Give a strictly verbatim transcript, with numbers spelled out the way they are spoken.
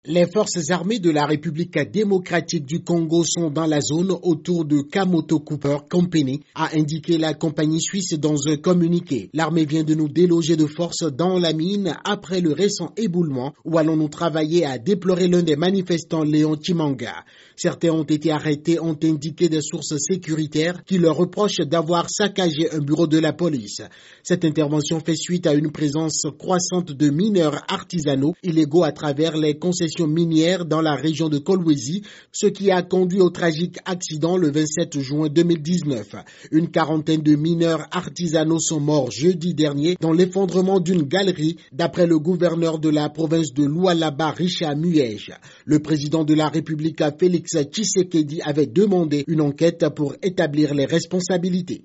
Les forces armées de la République démocratique du Congo sont dans la zone autour de Kamoto Cooper Company, a indiqué la compagnie suisse dans un communiqué. L'armée vient de nous déloger de force dans la mine après le récent éboulement où allons-nous travailler à déplorer l'un des manifestants, Léon Chimanga. Certains ont été arrêtés, ont indiqué des sources sécuritaires qui leur reprochent d'avoir saccagé un bureau de la police. Cette intervention fait suite à une présence croissante de mineurs artisanaux illégaux à travers les concessions minières dans la région de Kolwezi, ce qui a conduit au tragique accident le vingt-sept juin deux mille dix-neuf. Une quarantaine de mineurs artisanaux sont morts jeudi dernier dans l'effondrement d'une galerie, d'après le gouverneur de la province de Lualaba, Richard Muyej. Le président de la République, Félix Tshisekedi, avait demandé une enquête pour établir les responsabilités.